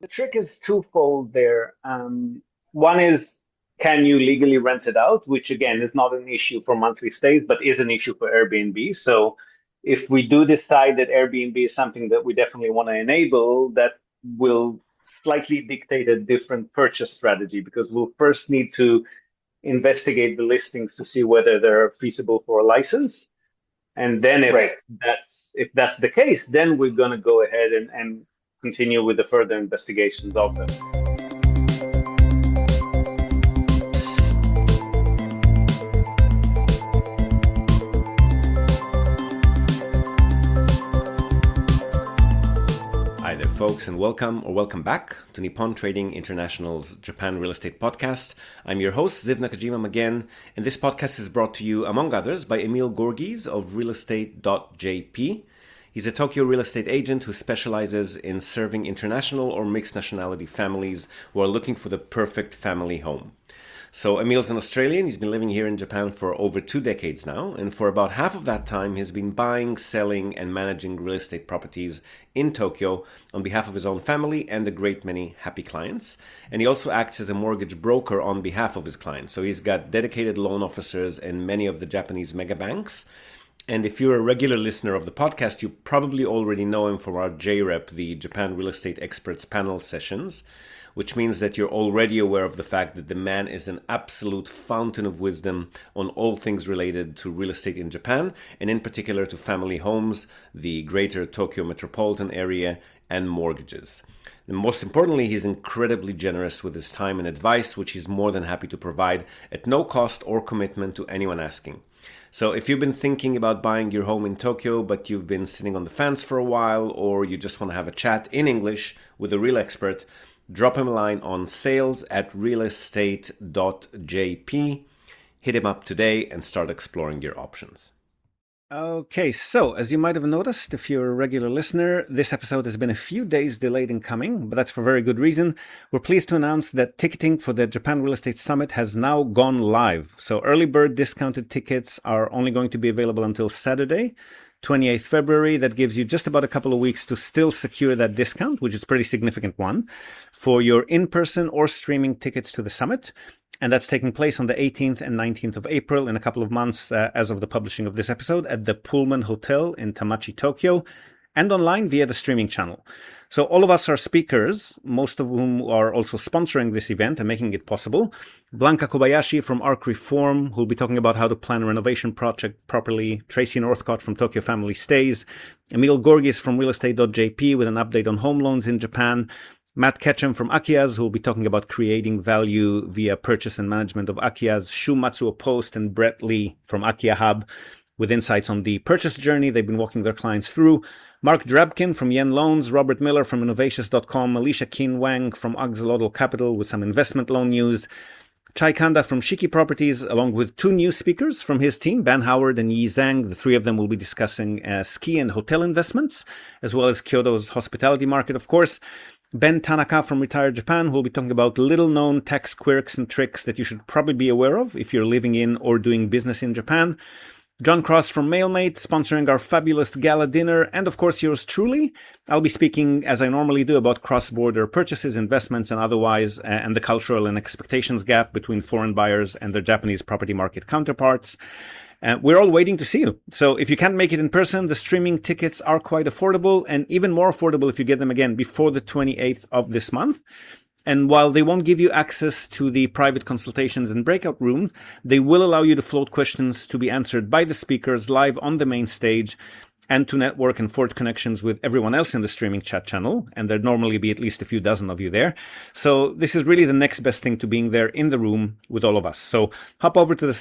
trick is twofold there. One is, can you legally rent it out, which again is not an issue for monthly stays, but is an issue for Airbnb. So if we do decide that Airbnb is something that we definitely want to enable, that will slightly dictate a different purchase strategy because we'll first need to investigate the listings to see whether they're feasible for a license. And then Right. if that's the case, then we're going to go ahead and continue with the further investigations of them. Hi there, folks, and welcome back to Nippon Trading International's Japan Real Estate Podcast. I'm your host, Ziv Nakajima again, and this podcast is brought to you, among others, by Emil Gorgis of realestate.jp. He's a Tokyo real estate agent who specializes in serving international or mixed nationality families who are looking for the perfect family home. So Emil's an Australian. He's been living here in Japan for over 2 decades now, and for about half of that time he's been buying, selling, and managing real estate properties in Tokyo on behalf of his own family and a great many happy clients. And he also acts as a mortgage broker on behalf of his clients. So he's got dedicated loan officers in many of the Japanese mega banks. And if you're a regular listener of the podcast, you probably already know him from our JREP, the Japan Real Estate Experts panel sessions, which means that you're already aware of the fact that the man is an absolute fountain of wisdom on all things related to real estate in Japan, and in particular to family homes, the greater Tokyo metropolitan area, and mortgages. And most importantly, he's incredibly generous with his time and advice, which he's more than happy to provide at no cost or commitment to anyone asking. So if you've been thinking about buying your home in Tokyo, but you've been sitting on the fence for a while, or you just want to have a chat in English with a real expert, drop him a line on sales@realestate.jp. Hit him up today and start exploring your options. Okay, so as you might have noticed, if you're a regular listener, this episode has been a few days delayed in coming, but that's for very good reason. We're pleased to announce that ticketing for the Japan Real Estate Summit has now gone live. So early bird discounted tickets are only going to be available until Saturday, 28th February. That gives you just about a couple of weeks to still secure that discount, which is a pretty significant one, for your in-person or streaming tickets to the summit. And that's taking place on the 18th and 19th of April in a couple of months as of the publishing of this episode at the Pullman Hotel in Tamachi, Tokyo, and online via the streaming channel. So all of us are speakers, most of whom are also sponsoring this event and making it possible. Blanca Kobayashi from Arc Reform, who'll be talking about how to plan a renovation project properly. Tracy Northcott from Tokyo Family Stays. Emil Gorgis from realestate.jp with an update on home loans in Japan. Matt Ketchum from Akiyaz, who will be talking about creating value via purchase and management of Akiyaz. Shu Matsuo Post and Brett Lee from Akiya Hub with insights on the purchase journey they've been walking their clients through. Mark Drabkin from Yen Loans, Robert Miller from Innovatious.com, Alicia Kin Wang from Axolotl Capital with some investment loan news. Chai Kanda from Shiki Properties, along with 2 new speakers from his team, Ben Howard and Yi Zhang. The 3 of them will be discussing ski and hotel investments, as well as Kyoto's hospitality market, of course. Ben Tanaka from Retired Japan, who will be talking about little-known tax quirks and tricks that you should probably be aware of if you're living in or doing business in Japan. John Cross from MailMate, sponsoring our fabulous gala dinner, and of course yours truly. I'll be speaking, as I normally do, about cross-border purchases, investments, and otherwise, and the cultural and expectations gap between foreign buyers and their Japanese property market counterparts. We're all waiting to see you. So if you can't make it in person, the streaming tickets are quite affordable, and even more affordable if you get them again before the 28th of this month. And while they won't give you access to the private consultations and breakout room, they will allow you to float questions to be answered by the speakers live on the main stage, and to network and forge connections with everyone else in the streaming chat channel. And there'd normally be at least a few dozen of you there. So this is really the next best thing to being there in the room with all of us. So hop over to the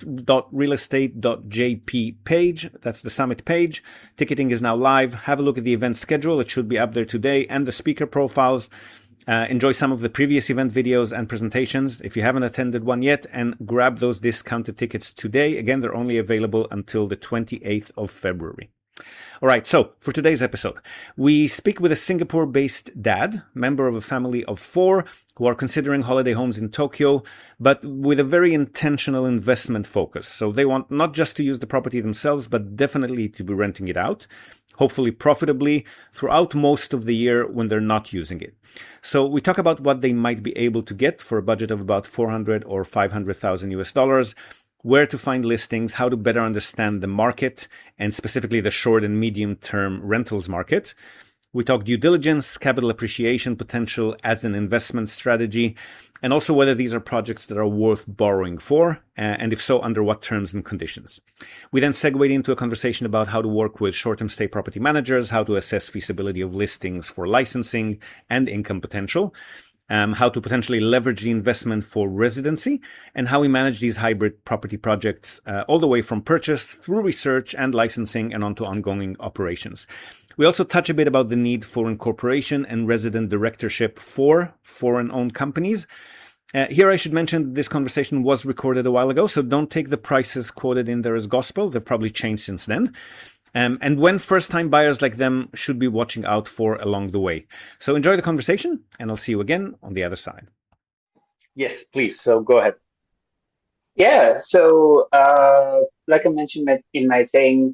summit.realestate.jp page. That's the summit page. Ticketing is now live. Have a look at the event schedule. It should be up there today, and the speaker profiles. Enjoy some of the previous event videos and presentations if you haven't attended one yet, and grab those discounted tickets today. Again, they're only available until the 28th of February. All right, so for today's episode, we speak with a Singapore-based dad, member of a family of 4, who are considering holiday homes in Tokyo, but with a very intentional investment focus. So they want not just to use the property themselves, but definitely to be renting it out. hopefully profitably throughout most of the year when they're not using it. So we talk about what they might be able to get for a budget of about 400 or 500,000 US dollars, where to find listings, how to better understand the market, and specifically the short and medium term rentals market. We talk due diligence, capital appreciation potential as an investment strategy, and also whether these are projects that are worth borrowing for, and if so, under what terms and conditions. We then segued into a conversation about how to work with short-term stay property managers, how to assess feasibility of listings for licensing and income potential, how to potentially leverage the investment for residency, and how we manage these hybrid property projects all the way from purchase through research and licensing and onto ongoing operations. We also touch a bit about the need for incorporation and resident directorship for foreign-owned companies. Here I should mention this conversation was recorded a while ago, so don't take the prices quoted in there as gospel. They've probably changed since then. And when first-time buyers like them should be watching out for along the way. So enjoy the conversation, and I'll see you again on the other side. Yes, please. So go ahead. Yeah, so like I mentioned in my thing,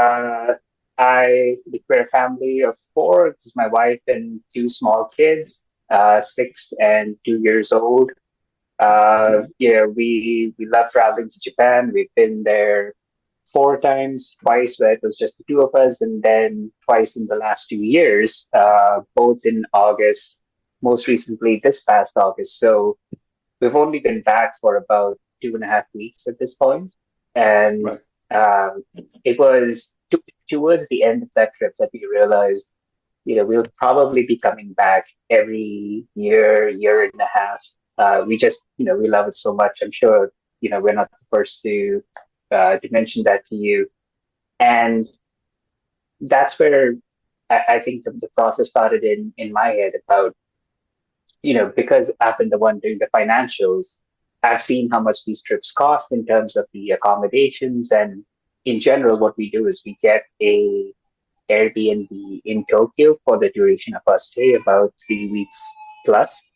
we're a family of four. This is my wife and two small kids, 6 and 2 years old. Yeah, we love traveling to Japan. We've been there 4 times, twice where it was just the two of us, and then twice in the last 2 years, both in August, most recently this past August. So we've only been back for about 2.5 weeks at this point. And it was towards the end of that trip that we realized, we'll probably be coming back every year, year and a half. We just, we love it so much. I'm sure, we're not the first to mention that to you. And that's where I think the process started in my head about, because I've been the one doing the financials, I've seen how much these trips cost in terms of the accommodations. And in general, what we do is we get a Airbnb in Tokyo for the duration of our stay, about 3 weeks plus.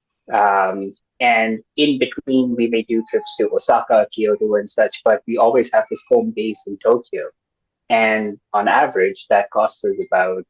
And in between, we may do trips to Osaka, Kyoto, and such, but we always have this home base in Tokyo. And on average, that costs us about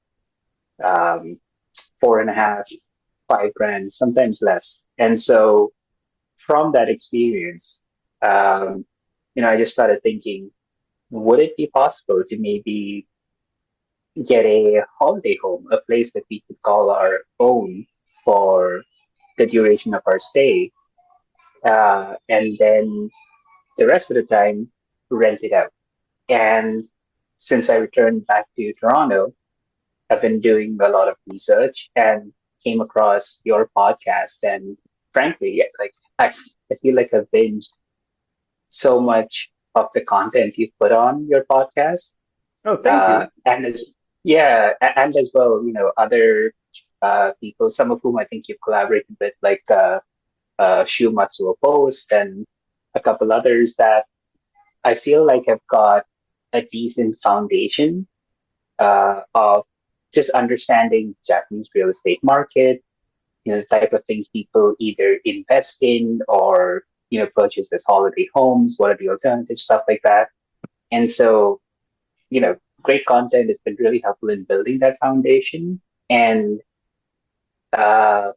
4.5, 5 grand, sometimes less. And so from that experience, I just started thinking, would it be possible to maybe get a holiday home, a place that we could call our own for the duration of our stay, and then the rest of the time rent it out. And since I returned back to Toronto, I've been doing a lot of research and came across your podcast. And frankly, I feel like I've binged so much of the content you've put on your podcast. Oh, thank you. And as well, other people, some of whom I think you've collaborated with, like Shu Matsuo Post and a couple others that I feel like have got a decent foundation of just understanding the Japanese real estate market, the type of things people either invest in or, purchase as holiday homes, what are the alternatives, stuff like that. And so, great content has been really helpful in building that foundation. And I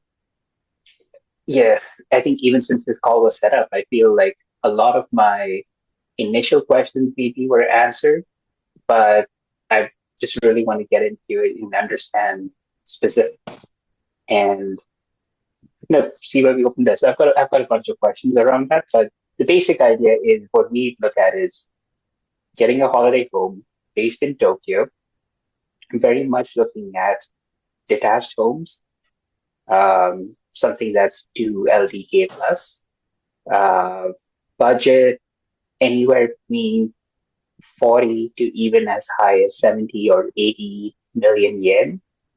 think even since this call was set up, I feel like a lot of my initial questions maybe were answered, but I just really want to get into it and understand specifics and see where we go from there. So I've got a bunch of questions around that, but the basic idea is what we look at is getting a holiday home based in Tokyo. I'm very much looking at detached homes, something that's 2 LDK plus, budget anywhere between 40 to even as high as 70 or 80 million yen.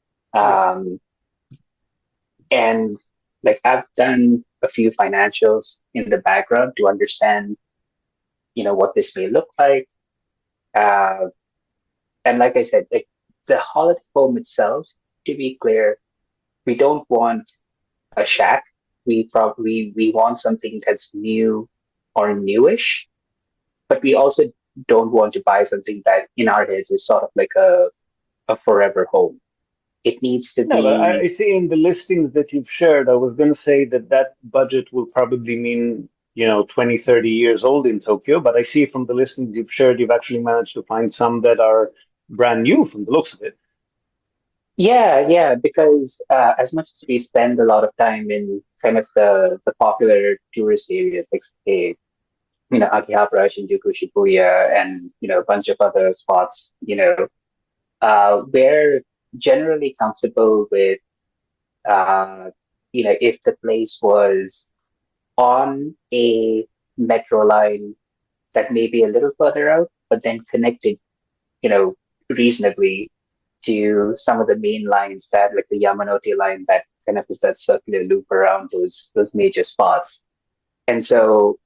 And I've done a few financials in the background to understand, what this may look like. And like I said, the holiday home itself, to be clear, we don't want a shack. We want something that's new or newish, but we also don't want to buy something that in our heads is sort of like a a forever home. It needs to No, but I be. see in the listings that you've shared, I was going to say that that budget will probably mean, 20, 30 years old in Tokyo. But I see from the listings you've shared, you've actually managed to find some that are brand new from the looks of it. Yeah, yeah, because as much as we spend a lot of time in kind of the popular tourist areas, like say, Akihabara, Shinjuku, Shibuya, and a bunch of other spots, we're generally comfortable with, uh, if the place was on a metro line that may be a little further out, but then connected, you know, reasonably to some of the main lines that, like the Yamanote line, that kind of is that circular loop around those major spots. And so,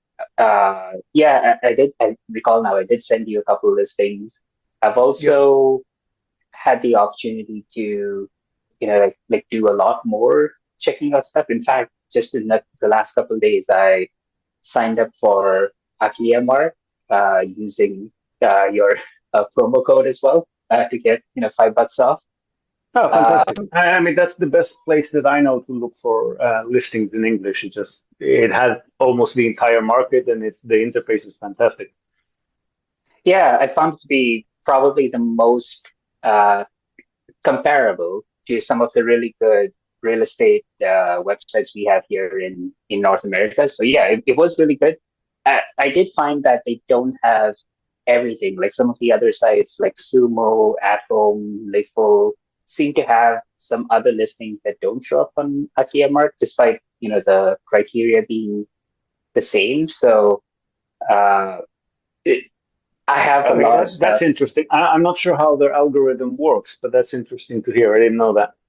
yeah, I did. I recall now. I did send you a couple of listings. I've Yep. also had the opportunity to, like do a lot more checking out stuff. In fact, just in the last couple of days, I signed up for Akiya Mart using your promo code as well to get $5 off. Oh, Uh, fantastic. I mean, that's the best place that I know to look for listings in English. It has almost the entire market, and the interface is fantastic. yeah, I found it to be probably the most uh, comparable to some of the really good real estate websites we have here in North America. So yeah, it was really good. I did find that they don't have everything. Like some of the other sites, like Sumo, At Home, Lifeful, seem to have some other listings that don't show up on Akiya Mart, despite the criteria being the same. So uh, it, I have a Okay, lot of that's stuff. interesting. I'm not sure how their algorithm works, but that's interesting to hear. I didn't know that.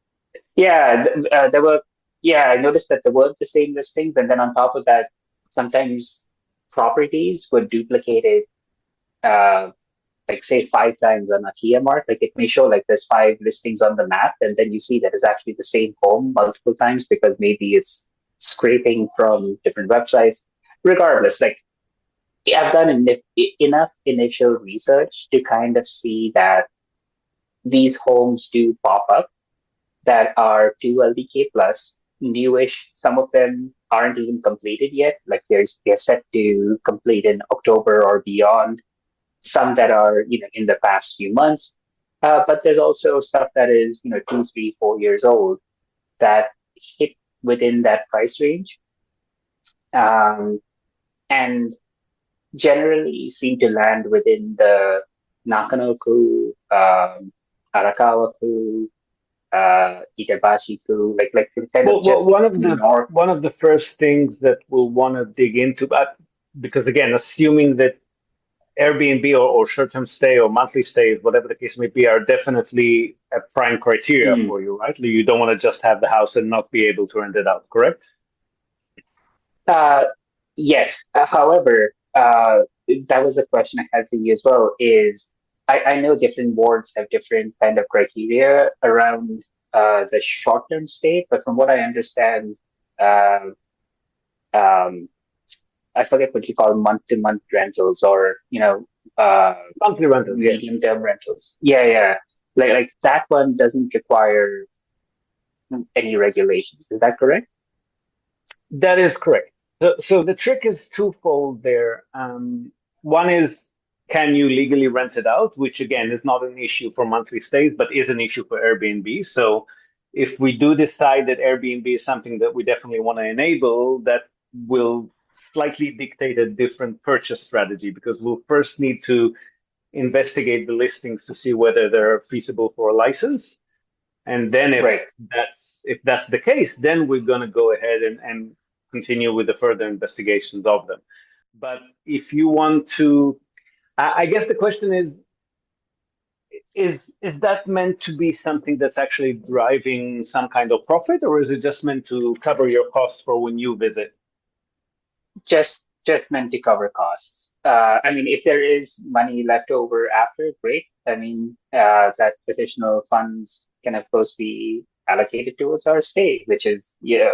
Yeah, there were. Yeah, I noticed that there weren't the same listings, and then on top of that, sometimes properties were duplicated, uh, like say 5 times on a Kia Mart. Like it may show like there's 5 listings on the map, and then you see that it's actually the same home multiple times because maybe it's scraping from different websites. Regardless, like I've done enough initial research to kind of see that these homes do pop up that are 2 LDK plus, newish. Some of them aren't even completed yet. Like they're set to complete in October or beyond. Some that are in the past few months. But there's also stuff that is 2, 3, 4 years old that hit within that price range, um, and generally seem to land within the Nakano-ku, Arakawa-ku, Itabashi-ku, like kind of Well, just north. one of the first things that we'll want to dig into, because again, assuming that Airbnb or short-term stay or monthly stays, whatever the case may be, are definitely a prime criteria Mm. for you, right? You don't want to just have the house and not be able to rent it out, correct? Uh, yes. However, that was a question I had for you as well. Is I know different wards have different kind of criteria around the short-term stay, but from what I understand, um, um, I forget what you call month-to-month rentals or Monthly rentals, yeah. medium-term rentals. Yeah, yeah. Like that one doesn't require any regulations. Is that correct? That is correct. So the trick is twofold there. One is, can you legally rent it out, which again is not an issue for monthly stays, but is an issue for Airbnb. So if we do decide that Airbnb is something that we definitely want to enable, that will slightly dictate a different purchase strategy because we'll first need to investigate the listings to see whether they're feasible for a license. And then Right. if that's the case, then we're going to go ahead and continue with the further investigations of them. But if you want to, I guess the question is that meant to be something that's actually driving some kind of profit, or is it just meant to cover your costs for when you visit? Just meant to cover costs. I mean, if there is money left over after, great. I mean, that additional funds can of course be allocated towards our stay, which is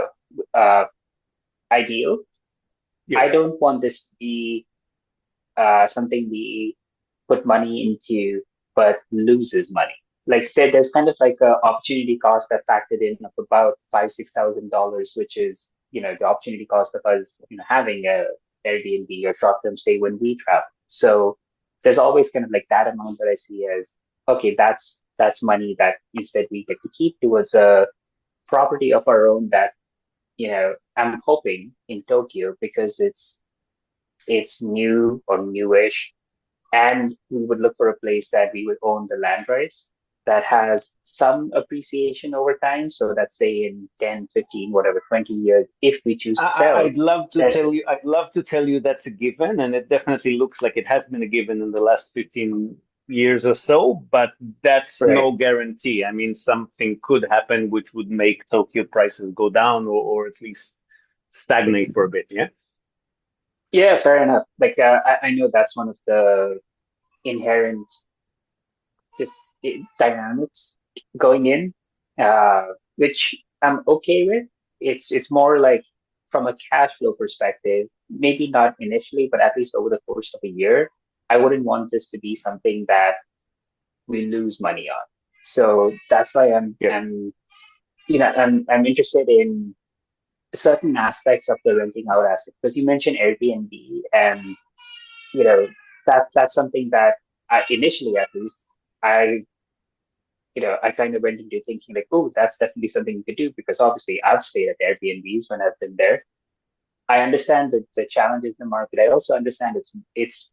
ideal. Yeah. I don't want this to be something we put money into but loses money. like there's kind of like a opportunity cost that factored in of about $5,000-6,000, which is the opportunity cost of us having a Airbnb or short-term stay when we travel. So there's always kind of like that amount that I see as okay, that's money that instead we get to keep towards a property of our own that I'm hoping in Tokyo because it's new or newish, and we would look for a place that we would own the land rights that has some appreciation over time. So that's say in 10, 15, whatever, 20 years, if we choose to sell. I'd love to then- tell you that's a given, and it definitely looks like it has been a given in the last 15 years or so, but that's Right. no guarantee. I mean, something could happen which would make Tokyo prices go down or at least stagnate for a bit, yeah? Yeah, fair enough. Like I know that's one of the inherent just dynamics going in, which I'm okay with. It's more like from a cash flow perspective, maybe not initially, but at least over the course of a year, I wouldn't want this to be something that we lose money on. So that's why Yeah. I'm interested in certain aspects of the renting out aspect because you mentioned Airbnb, and that's something that initially at least I I kind of went into thinking like, oh, that's definitely something you could do because obviously I've stayed at Airbnbs when I've been there. I understand the challenges in the market. I also understand it's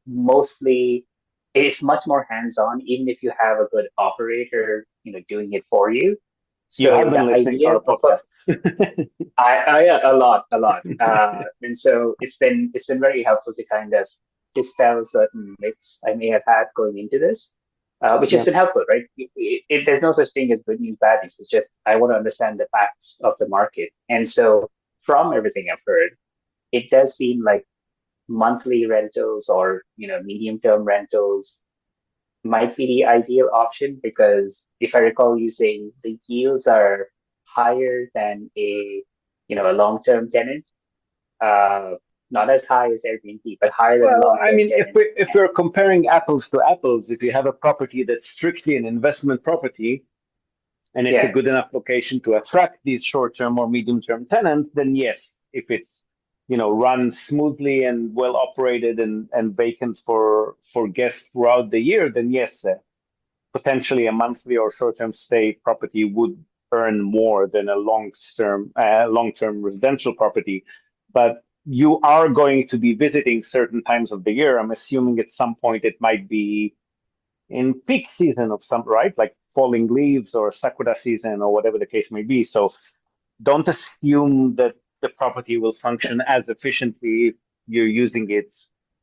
much more hands-on, even if you have a good operator, doing it for you. You So have been the listening to idea our podcast. I a lot, and so it's been very helpful to kind of dispel certain myths I may have had going into this, which has been helpful, right? There's no such thing as good news, bad news. It's just I want to understand the facts of the market, and so from everything I've heard, it does seem like monthly rentals or medium-term rentals might be the ideal option because if I recall you saying the yields are higher than a long-term tenant, not as high as Airbnb, but higher than Well, I long-term mean, tenant. if we're comparing apples to apples, if you have a property that's strictly an investment property and it's a Yeah. good enough location to attract these short-term or medium-term tenants, then yes, if it's run smoothly and well operated and vacant for guests throughout the year, then yes, potentially a monthly or short-term stay property would earn more than a long-term residential property. But you are going to be visiting certain times of the year. I'm assuming at some point it might be in peak season of some, right? Like falling leaves or sakura season or whatever the case may be. So don't assume that the property will function as efficiently if you're using it,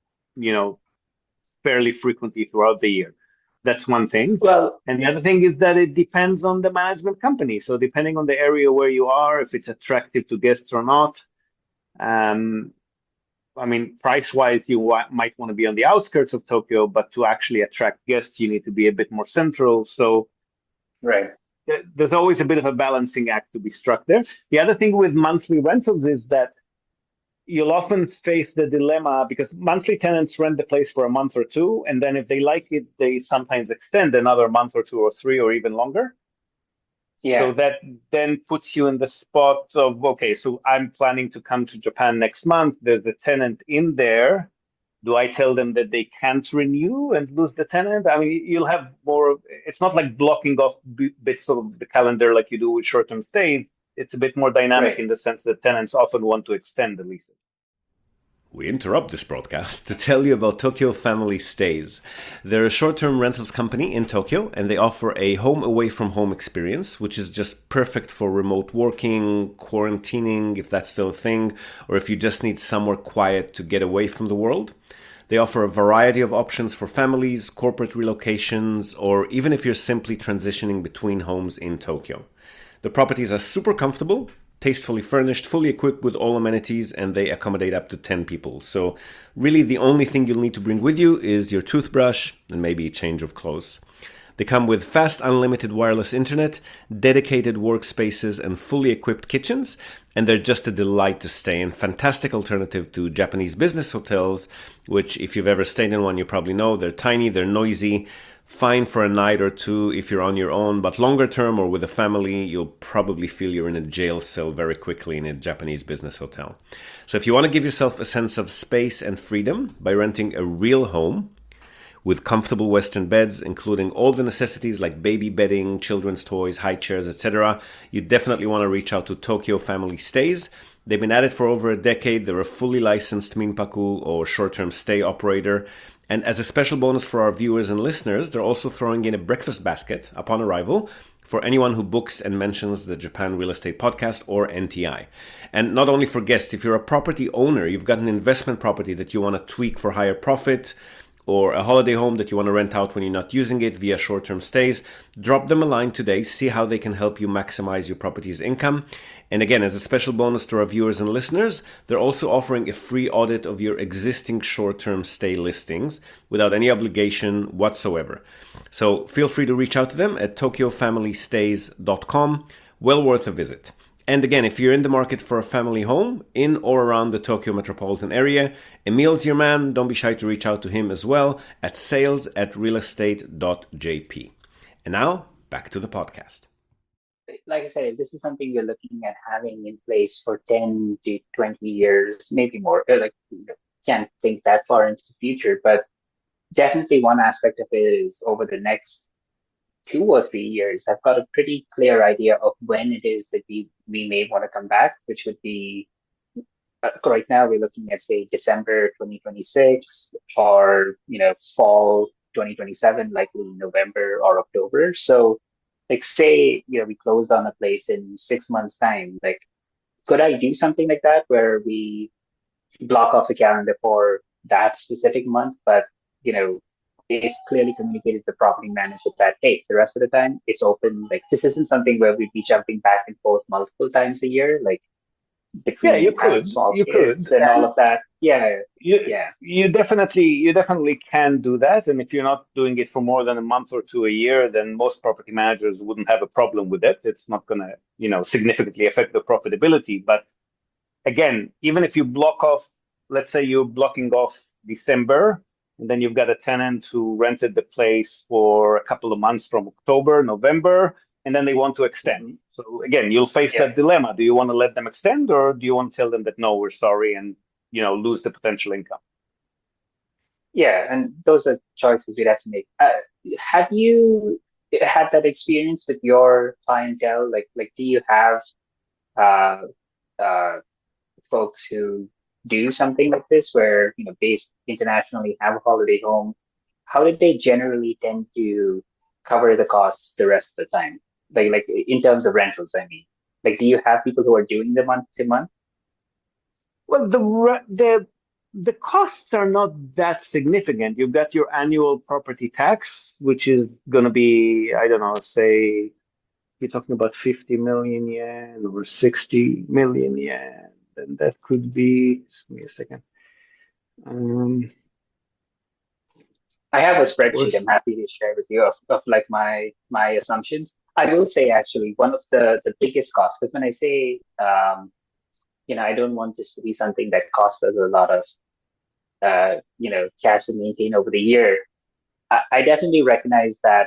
fairly frequently throughout the year. That's one thing. Well, And the other thing is that it depends on the management company. So depending on the area where you are, if it's attractive to guests or not. I mean, price-wise, you might want to be on the outskirts of Tokyo, but to actually attract guests, you need to be a bit more central. So right. there's always a bit of a balancing act to be struck there. The other thing with monthly rentals is that you'll often face the dilemma because monthly tenants rent the place for a month or two, and then if they like it, they sometimes extend another month or two or three or even longer. Yeah. So that then puts you in the spot of, okay, so I'm planning to come to Japan next month. There's a tenant in there. Do I tell them that they can't renew and lose the tenant? I mean, you'll have more, it's not like blocking off bits of the calendar like you do with short-term stays. It's a bit more dynamic Right. in the sense that tenants often want to extend the leases. We interrupt this broadcast to tell you about Tokyo Family Stays. They're a short-term rentals company in Tokyo, and they offer a home away from home experience, which is just perfect for remote working, quarantining, if that's still a thing, or if you just need somewhere quiet to get away from the world. They offer a variety of options for families, corporate relocations, or even if you're simply transitioning between homes in Tokyo. The properties are super comfortable, tastefully furnished, fully equipped with all amenities, and they accommodate up to 10 people. So really the only thing you'll need to bring with you is your toothbrush and maybe a change of clothes. They come with fast unlimited wireless internet, dedicated workspaces, and fully equipped kitchens, and they're just a delight to stay in. Fantastic alternative to Japanese business hotels, which if you've ever stayed in one, you probably know they're tiny, they're noisy, fine for a night or two if you're on your own, but longer term or with a family, you'll probably feel you're in a jail cell very quickly in a Japanese business hotel. So if you want to give yourself a sense of space and freedom by renting a real home with comfortable Western beds, including all the necessities like baby bedding, children's toys, high chairs, etc., you definitely want to reach out to Tokyo Family Stays. They've been at it for over a decade. They're a fully licensed Minpaku or short-term stay operator. And as a special bonus for our viewers and listeners, they're also throwing in a breakfast basket upon arrival for anyone who books and mentions the Japan Real Estate Podcast or NTI. And not only for guests, if you're a property owner, you've got an investment property that you want to tweak for higher profit, or a holiday home that you want to rent out when you're not using it via short-term stays, drop them a line today, see how they can help you maximize your property's income. And again, as a special bonus to our viewers and listeners, they're also offering a free audit of your existing short-term stay listings without any obligation whatsoever. So feel free to reach out to them at tokyofamilystays.com. Well worth a visit. And again, if you're in the market for a family home in or around the Tokyo metropolitan area, Emil's your man. Don't be shy to reach out to him as well at sales@realestate.jp. And now, back to the podcast. Like I said, if this is something you're looking at having in place for 10 to 20 years, maybe more, can't think that far into the future, but definitely one aspect of it is over the next 2 or 3 years, I've got a pretty clear idea of when it is that we may want to come back, which would be right now we're looking at, say, December 2026 or, fall 2027, likely November or October. So like say, we closed on a place in 6 months time, like could I do something like that where we block off the calendar for that specific month, but, it's clearly communicated to the property manager that, hey, the rest of the time it's open. Like this isn't something where we'd be jumping back and forth multiple times a year, like between you could, small kids and all of that. You definitely can do that. And if you're not doing it for more than a month or two a year, then most property managers wouldn't have a problem with it. It's not going to, significantly affect the profitability. But again, even if you block off, let's say you're blocking off December, and then you've got a tenant who rented the place for a couple of months from October, November, and then they want to extend. So again, you'll face that dilemma. Do you want to let them extend, or do you want to tell them that, no, we're sorry, and lose the potential income? Yeah, and those are choices we'd have to make. Have you had that experience with your clientele? Like do you have folks who do something like this where, based internationally, have a holiday home? How did they generally tend to cover the costs the rest of the time? Like in terms of rentals, I mean. Like, do you have people who are doing the month to month? Well, the costs are not that significant. You've got your annual property tax, which is going to be, I don't know, say you're talking about 50 million yen or 60 million yen. Then that could be, just give me a second. I have a spreadsheet I'm happy to share with you of like my assumptions. I will say actually one of the biggest costs, because when I say, I don't want this to be something that costs us a lot of, cash to maintain over the year. I definitely recognize that,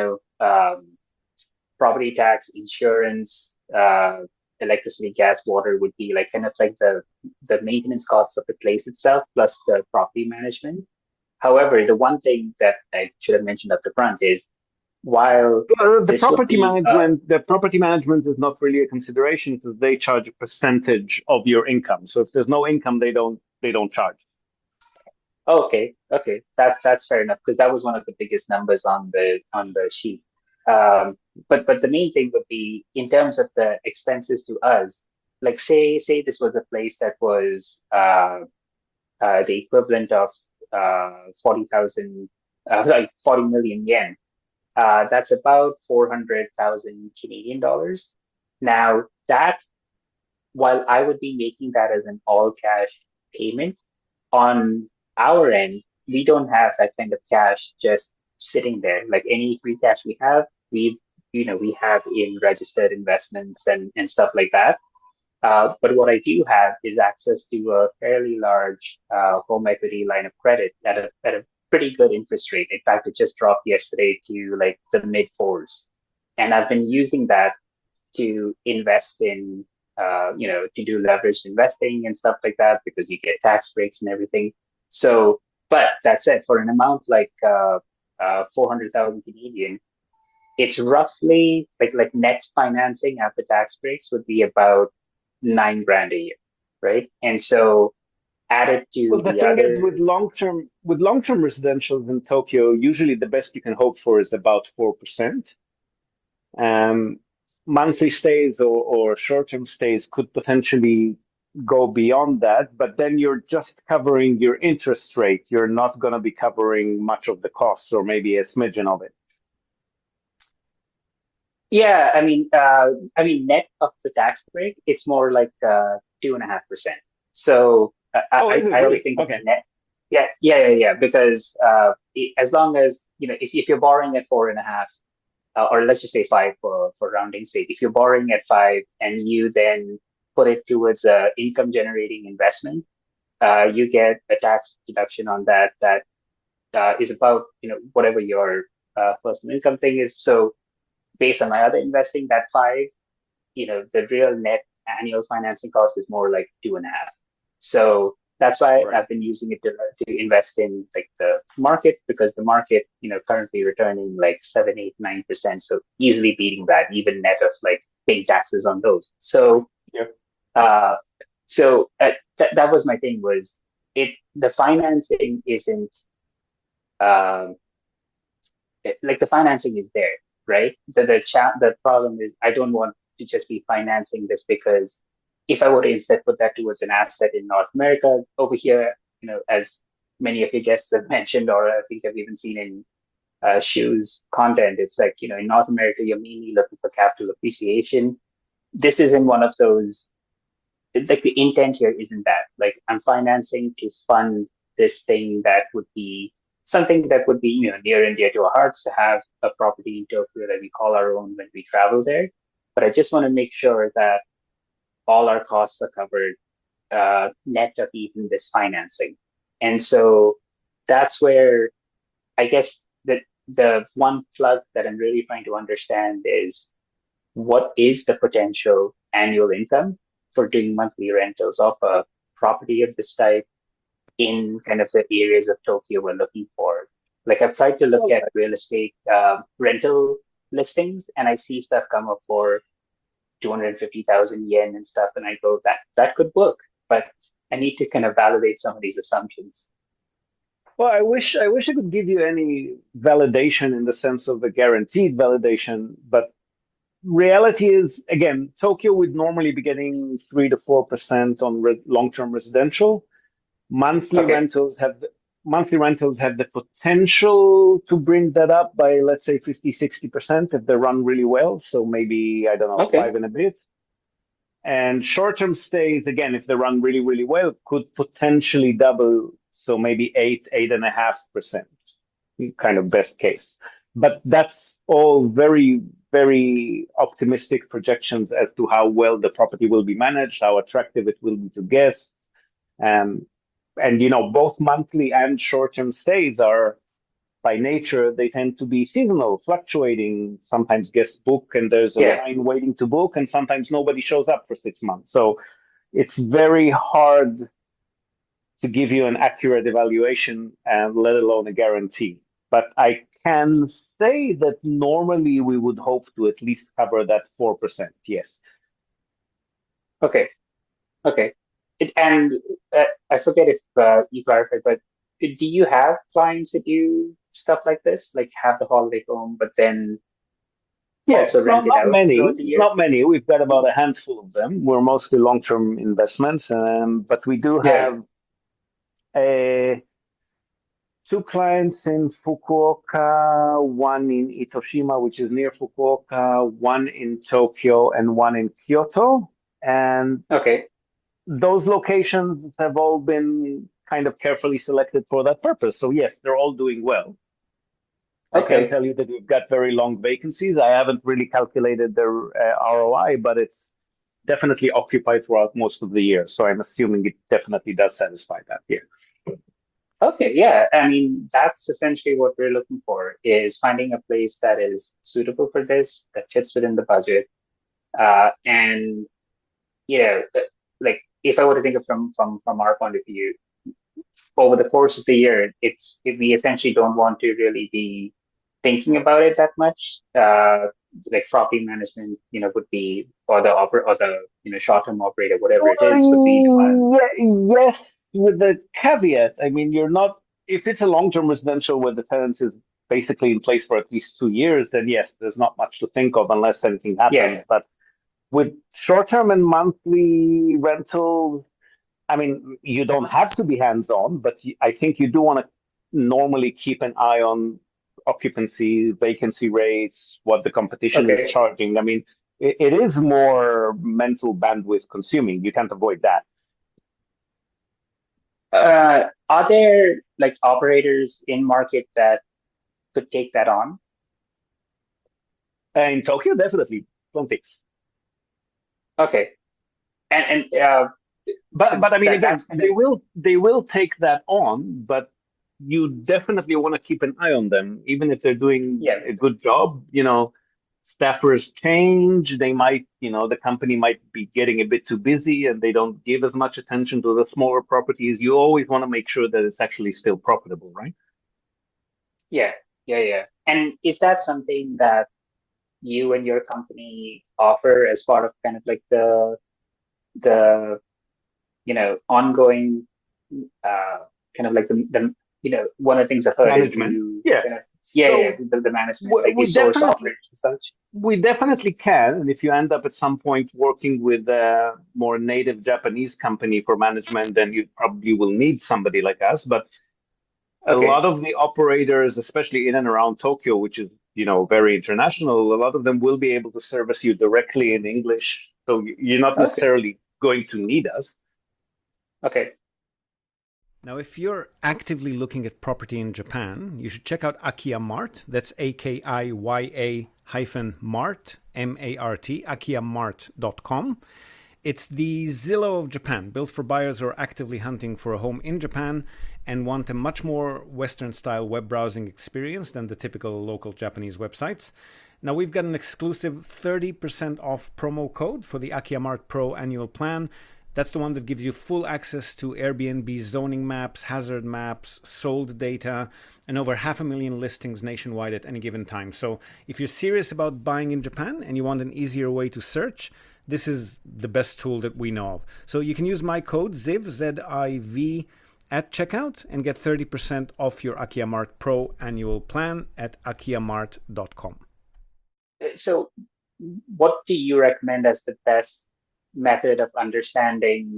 property tax, insurance, electricity, gas, water would be like kind of like the maintenance costs of the place itself plus the property management. However, the one thing that I should have mentioned up the front is while the property management is not really a consideration because they charge a percentage of your income. So if there's no income, they don't charge. Okay, that's fair enough because that was one of the biggest numbers on the sheet. But the main thing would be in terms of the expenses to us. Like say this was a place that was the equivalent of 40 million yen. That's about 400,000 Canadian dollars. Now that, while I would be making that as an all cash payment, on our end, we don't have that kind of cash just sitting there. Like any free cash we have, we have in registered investments and stuff like that. But what I do have is access to a fairly large home equity line of credit at a pretty good interest rate. In fact, it just dropped yesterday to like the mid fours, and I've been using that to invest in, to do leveraged investing and stuff like that because you get tax breaks and everything. So, but that said, for an amount like 400,000 Canadian, it's roughly like net financing after tax breaks would be about 9 grand a year, right? And so added Well, to the the thing is, other, with long term residentials in Tokyo, usually the best you can hope for is about 4%. Um, Monthly stays or short-term stays could potentially go beyond that, but then you're just covering your interest rate. You're not going to be covering much of the costs, or maybe a smidgen of it. yeah, net of the tax break, it's more like 2.5%. So Oh, is it I always really? think it's Okay. net. Yeah. Because as long as if you're borrowing at 4.5, or let's just say 5 for rounding sake, if you're borrowing at 5 and you then put it towards a income generating investment, you get a tax deduction on that is about whatever your personal income thing is. So based on my other investing, that 5, the real net annual financing cost is more like 2.5. So that's why Right. I've been using it to invest in like the market, because the market, currently returning like 7, 8, 9%. So easily beating that, even net of like paying taxes on those. So, Yep. uh, that was my thing, was the financing isn't, um, like the financing is there, right? The problem is I don't want to just be financing this, because if I were to instead put that towards an asset in North America over here, as many of your guests have mentioned, or I think I've even seen in Shoes content, it's like, in North America, you're mainly looking for capital appreciation. This isn't one of those, like the intent here isn't that. Like I'm financing to fund this thing that would be something that would be near and dear to our hearts, to have a property in Tokyo that we call our own when we travel there. But I just want to make sure that all our costs are covered, net of even this financing. And so that's where I guess that the one plug that I'm really trying to understand is, what is the potential annual income for doing monthly rentals of a property of this type in kind of the areas of Tokyo we're looking for. Like I've tried to look Well, at real estate rental listings, and I see stuff come up for 250,000 yen and stuff, and I go, that could work, but I need to kind of validate some of these assumptions. I wish I could give you any validation in the sense of a guaranteed validation, but reality is, again, Tokyo would normally be getting 3 to 4% on long-term residential. Monthly Okay. rentals have monthly rentals have the potential to bring that up by, let's say, 50, 60% if they run really well. So maybe, I don't know, Okay. five and a bit. And short-term stays, again, if they run really, really well, could potentially double. So maybe 8.5%, kind of best case. But that's all very, very optimistic projections as to how well the property will be managed, how attractive it will be to guests. Um, and both monthly and short-term stays are, by nature, they tend to be seasonal, fluctuating. Sometimes guests book and there's a Yeah. line waiting to book, and sometimes nobody shows up for 6 months. So it's very hard to give you an accurate evaluation, and let alone a guarantee. But I can say that normally we would hope to at least cover that 4%. Yes. Okay. Okay. And I forget if you clarified, but do you have clients that do stuff like this, like have the holiday home, but then Yes, also rent it not out many, throughout the year? not many. We've got about a handful of them. We're mostly long-term investments, but we do Yeah. have uh, two clients in Fukuoka, one in Itoshima, which is near Fukuoka, one in Tokyo, and one in Kyoto. And Okay. those locations have all been kind of carefully selected for that purpose. So yes, they're all doing well. I can Okay. tell you that we've got very long vacancies. I haven't really calculated the ROI, but it's definitely occupied throughout most of the year. So I'm assuming it definitely does satisfy that. Yeah. Okay, yeah. I mean, that's essentially what we're looking for is finding a place that is suitable for this, that fits within the budget. And you know, like if I were to think of from our point of view, over the course of the year, we essentially don't want to really be thinking about it that much. Like property management, would be or the short-term operator, whatever it is, would be the one. Well, yes, with the caveat. I mean, you're not, if it's a long-term residential where the tenant is basically in place for at least 2 years, then yes, there's not much to think of unless anything Yeah, happens. But with short-term and monthly rentals, I mean, you don't have to be hands-on, but I think you do want to normally keep an eye on occupancy, vacancy rates, what the competition is okay. charging. I mean, it is more mental bandwidth consuming. You can't avoid that. Are there like operators in market that could take that on? In Tokyo, definitely, plenty. Okay, and so But I mean, again, that's kind of they will take that on, but you definitely want to keep an eye on them, even if they're doing yeah. a good job. Staffers change. They might, the company might be getting a bit too busy, and they don't give as much attention to the smaller properties. You always want to make sure that it's actually still profitable, right? Yeah, yeah. And is that something that you and your company offer as part of kind of like the ongoing kind of like one of the things I've heard is Management. you Yeah. kind of So the management, like you we source definitely operators and such. We definitely can. And if you end up at some point working with a more native Japanese company for management, then you probably will need somebody like us. But a Okay, lot of the operators, especially in and around Tokyo, which is, very international, a lot of them will be able to service you directly in English. So you're not okay, necessarily going to need us. okay. Now, if you're actively looking at property in Japan, you should check out Akiya Mart. That's AKIYA hyphen Mart, MART, akiyamart.com. It's the Zillow of Japan, built for buyers who are actively hunting for a home in Japan and want a much more Western-style web browsing experience than the typical local Japanese websites. Now, we've got an exclusive 30% off promo code for the Akiya Mart Pro annual plan. That's the one that gives you full access to Airbnb zoning maps, hazard maps, sold data, and over 500,000 listings nationwide at any given time. So if you're serious about buying in Japan and you want an easier way to search, this is the best tool that we know of. So you can use my code ZIV, Z-I-V, at checkout and get 30% off your Akiya Mart Pro annual plan at akiyamart.com. So, what do you recommend as the best method of understanding,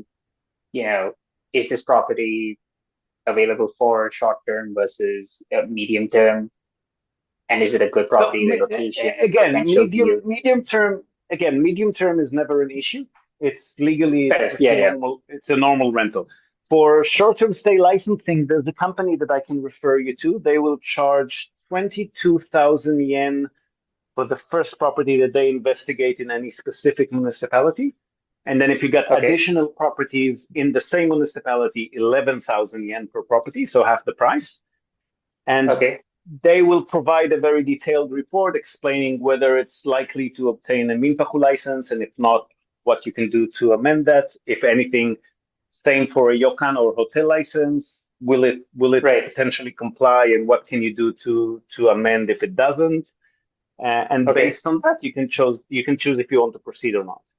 is this property available for short term versus medium term? And is it a good So property, the location, again, potential yield? medium term. Again, medium term is never an issue. It's legally, it's Better. just Yeah, a yeah. normal. It's a normal rental. For short-term stay licensing, there's a company that I can refer you to. They will charge 22,000 yen for the first property that they investigate in any specific municipality. And then if you got Okay, additional properties in the same municipality, 11,000 yen per property, so half the price. And okay, they will provide a very detailed report explaining whether it's likely to obtain a Minpaku license, and if not, what you can do to amend that. If anything, same for a Yokan or hotel license. Will it right. potentially comply, and what can you do to amend if it doesn't? And Okay, based on that, you can choose if you want to proceed or not.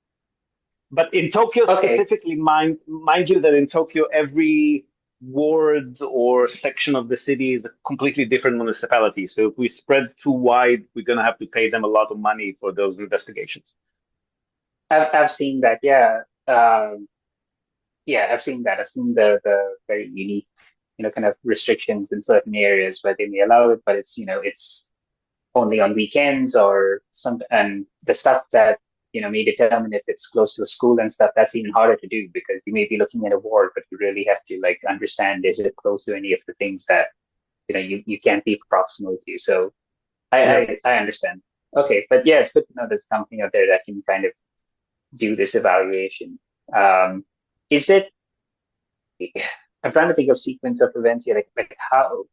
But in Tokyo okay. specifically, mind you that in Tokyo, every ward or section of the city is a completely different municipality. So if we spread too wide, we're going to have to pay them a lot of money for those investigations. I've seen that. Yeah. Yeah, I've seen that. I've seen the very unique, kind of restrictions in certain areas where they may allow it, but it's only on weekends or some, and the stuff that may determine if it's close to a school and stuff. That's even harder to do because you may be looking at a ward, but you really have to like understand, is it close to any of the things that you can't be proximal to you. So I understand. Okay, but yeah, it's good to know there's a company out there that can kind of do this evaluation. Is it? I'm trying to think of sequence of events here, like how,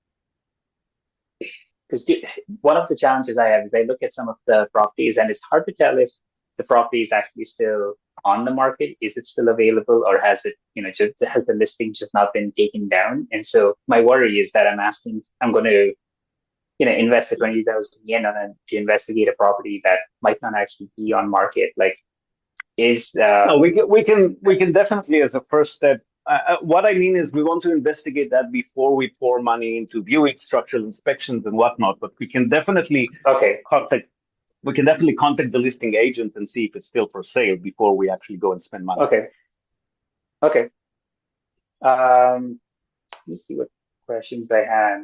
because one of the challenges I have is I look at some of the properties and it's hard to tell if the property is actually still on the market. Is it still available, or has it, just has the listing just not been taken down? And so my worry is that I'm going to, invest the 20,000 yen to investigate a property that might not actually be on market. Like, is No, we can definitely, as a first step. What I mean is, we want to investigate that before we pour money into viewing, structural inspections, and whatnot. But okay, contact the listing agent and see if it's still for sale before we actually go and spend money. okay. Let me see what questions I had.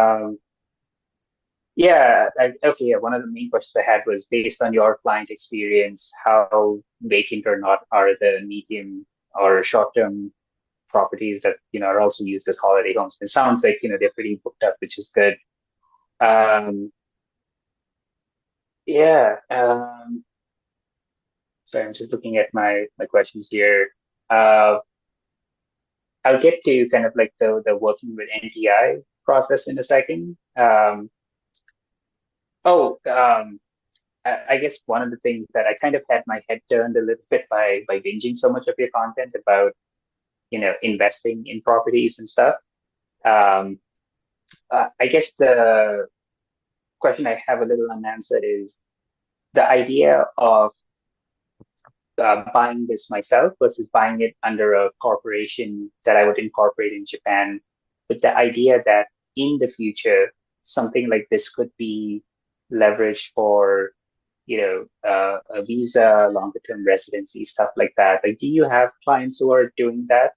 One of the main questions I had was, based on your client experience, how vacant or not are the medium or short-term properties that are also used as holiday homes? It sounds like they're pretty booked up, which is good. Um, yeah. Sorry, I'm just looking at my questions here. I'll get to kind of like the working with NTI process in a second. I guess one of the things that I kind of had my head turned a little bit by binging so much of your content about investing in properties and stuff. I guess the question I have a little unanswered is the idea of buying this myself versus buying it under a corporation that I would incorporate in Japan, with the idea that in the future something like this could be leveraged for a visa, longer term residency, stuff like that. Like, do you have clients who are doing that?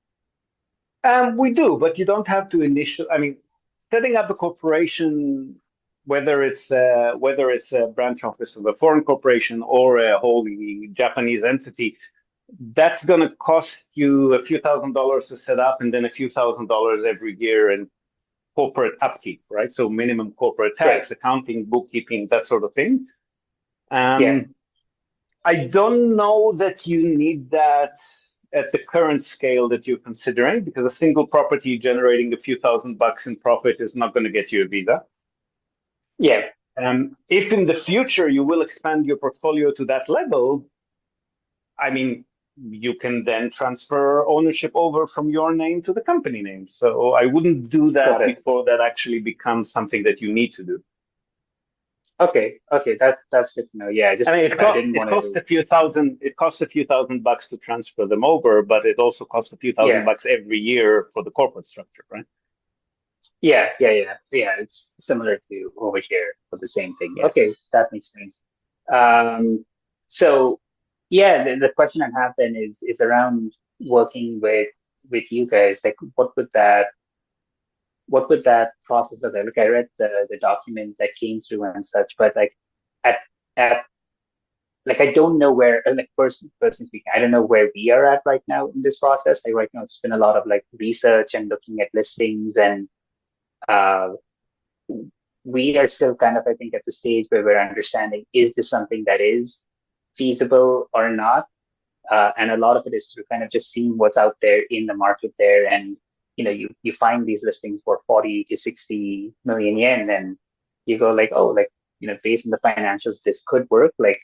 We do, but you don't have to I mean, setting up a corporation, whether it's a branch office of a foreign corporation or a wholly Japanese entity, that's going to cost you a few $1,000s to set up, and then a few $1,000s every year in corporate upkeep, right? So minimum corporate tax, Right. accounting, bookkeeping, that sort of thing. Yeah. I don't know that you need that at the current scale that you're considering, because a single property generating a few $1,000s in profit is not going to get you a visa. Yeah. If in the future you will expand your portfolio to that level, I mean, you can then transfer ownership over from your name to the company name. So I wouldn't do that Got it. before that actually becomes something that you need to do. Okay. That's good to know. Yeah, I mean, I didn't it want costs to. a few thousand. It costs a few $1,000s to transfer them over, but it also costs a few Yeah. $1,000s every year for the corporate structure, right? Yeah. It's similar to over here for the same thing. Yeah. Okay, that makes sense. So yeah, the question I have then is around working with you guys. Like, what would that process look like? Like, I read the document that came through and such, but like at like, I don't know where, like, person speaking, I don't know where we are at right now in this process. Like right now, it's been a lot of like research and looking at listings, and uh, we are still kind of, I think, at the stage where we're understanding, is this something that is feasible or not? And a lot of it is through kind of just seeing what's out there in the market there, and you find these listings for 40 to 60 million yen, and you go like, oh, like, based on the financials, this could work. Like,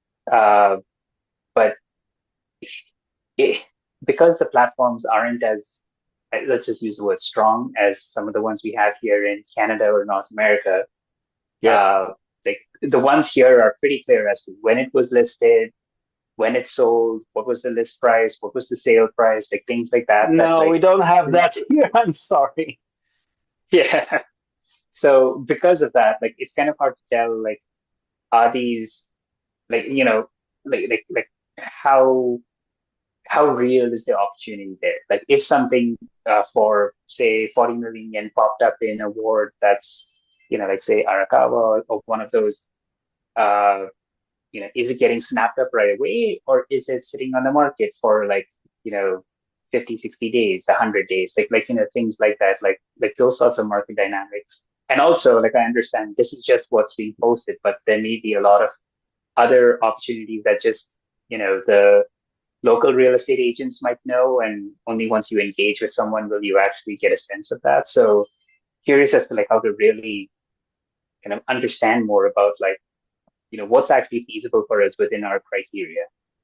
but it, because the platforms aren't as, let's just use the word strong, as some of the ones we have here in Canada or North America. Like, the ones here are pretty clear as to when it was listed, when it sold, what was the list price, what was the sale price, like things like that. No, like, we don't have that here. I'm sorry. Yeah. So because of that, like, it's kind of hard to tell, like, are these, like, like how real is the opportunity there? Like, if something for say 40 million yen popped up in a ward that's, like, say Arakawa, or one of those, is it getting snapped up right away, or is it sitting on the market for, like, 50, 60 days, 100 days, things like that, like those sorts of market dynamics. And also, like, I understand this is just what's being posted, but there may be a lot of other opportunities that just, the local real estate agents might know, and only once you engage with someone will you actually get a sense of that. So curious as to like how to really kind of understand more about like, what's actually feasible for us within our criteria.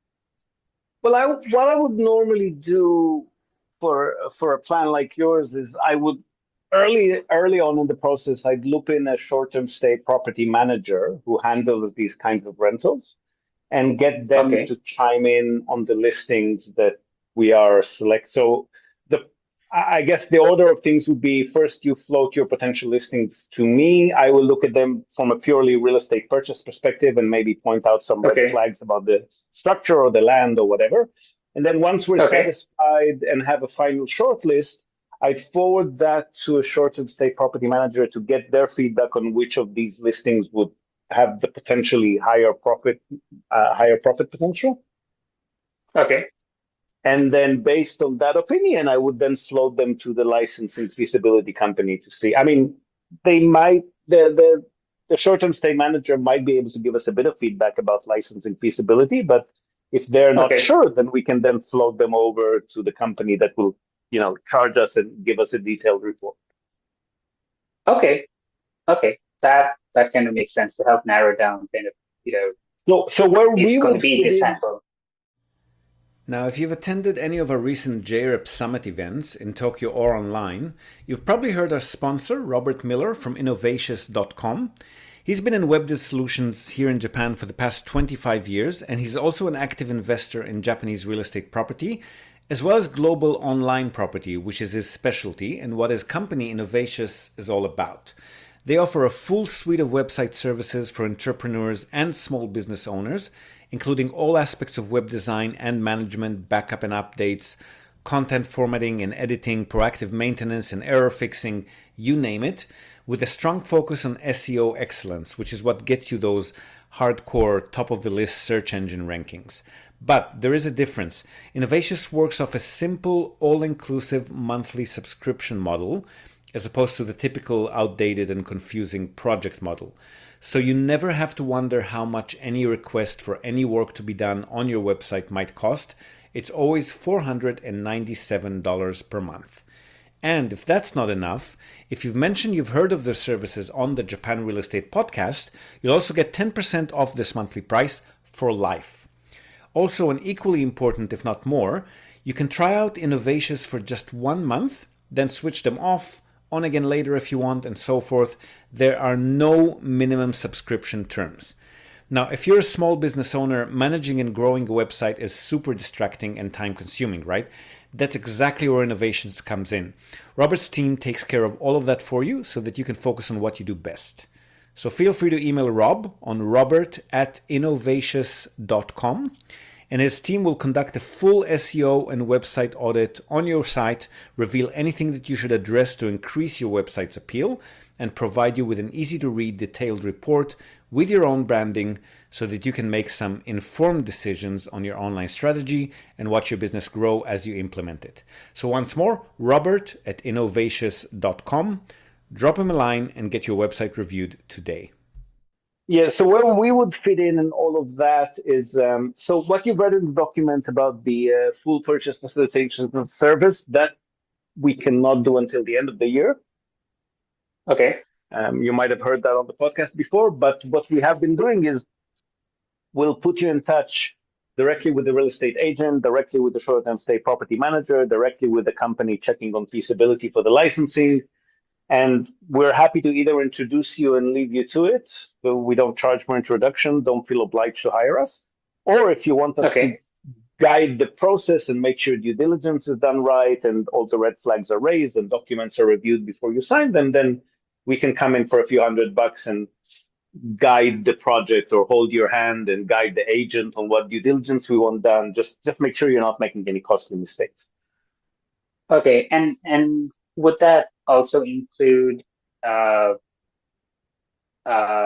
Well, what I would normally do for a plan like yours is I would early on in the process, I'd loop in a short-term stay property manager who handles these kinds of rentals and get them Okay. to chime in on the listings that we are select. So the I guess the order of things would be first you float your potential listings to me. I will look at them from a purely real estate purchase perspective and maybe point out some red Okay. flags about the structure or the land or whatever. And then once we're Okay. satisfied and have a final short list, I forward that to a short-term stay property manager to get their feedback on which of these listings would have the potentially higher profit potential. Okay. And then based on that opinion, I would then float them to the licensing feasibility company to see. I mean, they might the short-term stay manager might be able to give us a bit of feedback about licensing feasibility, but if they're not Okay. sure, then we can then float them over to the company that will, charge us and give us a detailed report. Okay. Okay. That kind of makes sense to help narrow down kind of, So where it's we going to would be fit this in. sample. Now, if you've attended any of our recent JREP Summit events in Tokyo or online, you've probably heard our sponsor, Robert Miller from Innovatious.com. He's been in web solutions here in Japan for the past 25 years, and he's also an active investor in Japanese real estate property, as well as global online property, which is his specialty and what his company Innovatious is all about. They offer a full suite of website services for entrepreneurs and small business owners, including all aspects of web design and management, backup and updates, content formatting and editing, proactive maintenance and error fixing, you name it, with a strong focus on SEO excellence, which is what gets you those hardcore top of the list search engine rankings. But there is a difference. Innovatious works off a simple, all-inclusive monthly subscription model, as opposed to the typical outdated and confusing project model. So you never have to wonder how much any request for any work to be done on your website might cost. It's always $497 per month. And if that's not enough, if you've mentioned you've heard of their services on the Japan Real Estate Podcast, you'll also get 10% off this monthly price for life. Also, and equally important, if not more, you can try out Innovatious for just 1 month, then switch them off, on again later if you want, and so forth. There are no minimum subscription terms. Now, if you're a small business owner, managing and growing a website is super distracting and time consuming, right? That's exactly where Innovations comes in. Robert's team takes care of all of that for you so that you can focus on what you do best. So feel free to email Rob on robert@innovatious.com, and his team will conduct a full SEO and website audit on your site, reveal anything that you should address to increase your website's appeal, and provide you with an easy-to-read detailed report with your own branding so that you can make some informed decisions on your online strategy and watch your business grow as you implement it. So once more, robert@innovatious.com. Drop him a line and get your website reviewed today. Yeah, so where we would fit in all of that is, so what you've read in the document about the full purchase facilitation service, that we cannot do until the end of the year. Okay. You might have heard that on the podcast before, but what we have been doing is we'll put you in touch directly with the real estate agent, directly with the short-term stay property manager, directly with the company checking on feasibility for the licensing. And we're happy to either introduce you and leave you to it. So we don't charge for introduction. Don't feel obliged to hire us. Or if you want us to guide the process and make sure due diligence is done right and all the red flags are raised and documents are reviewed before you sign them, then we can come in for a few $100 and guide the project or hold your hand and guide the agent on what due diligence we want done. Just make sure you're not making any costly mistakes. Okay. And would that also include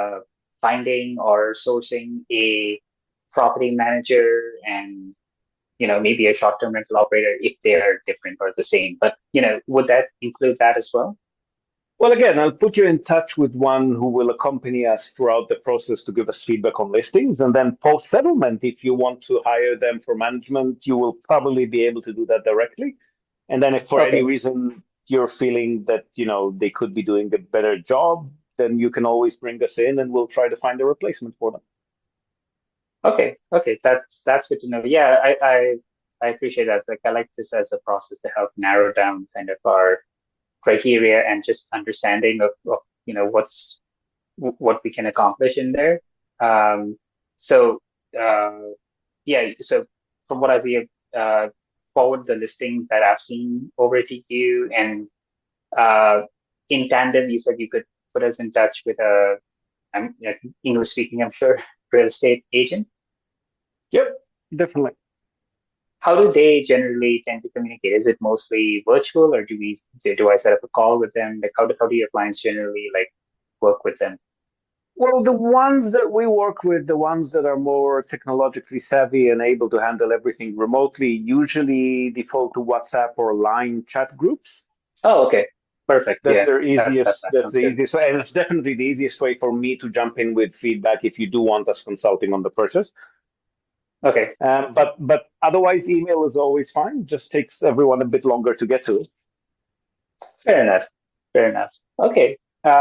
finding or sourcing a property manager and maybe a short-term rental operator if they are different or the same. But, would that include that as well? Well, again, I'll put you in touch with one who will accompany us throughout the process to give us feedback on listings. And then post settlement, if you want to hire them for management, you will probably be able to do that directly. And then if for any reason you're feeling that, they could be doing a better job, then you can always bring us in and we'll try to find a replacement for them. Okay. That's good to know. Yeah, I appreciate that. Like, I like this as a process to help narrow down kind of our criteria and just understanding of what we can accomplish in there. So from what I see, forward the listings that I've seen over to you, and in tandem, you said you could put us in touch with a English speaking, I'm sure, real estate agent. Yep, definitely. How do they generally tend to communicate? Is it mostly virtual, or do I set up a call with them? Like, how do your clients generally work with them? Well, the ones that we work with, the ones that are more technologically savvy and able to handle everything remotely, usually default to WhatsApp or Line chat groups. Oh, okay. Perfect. That's Yeah, their easiest. that That's sounds the good. easiest way, and it's definitely the easiest way for me to jump in with feedback if you do want us consulting on the purchase. Okay. But otherwise, email is always fine. Just takes everyone a bit longer to get to it. Fair enough. Okay.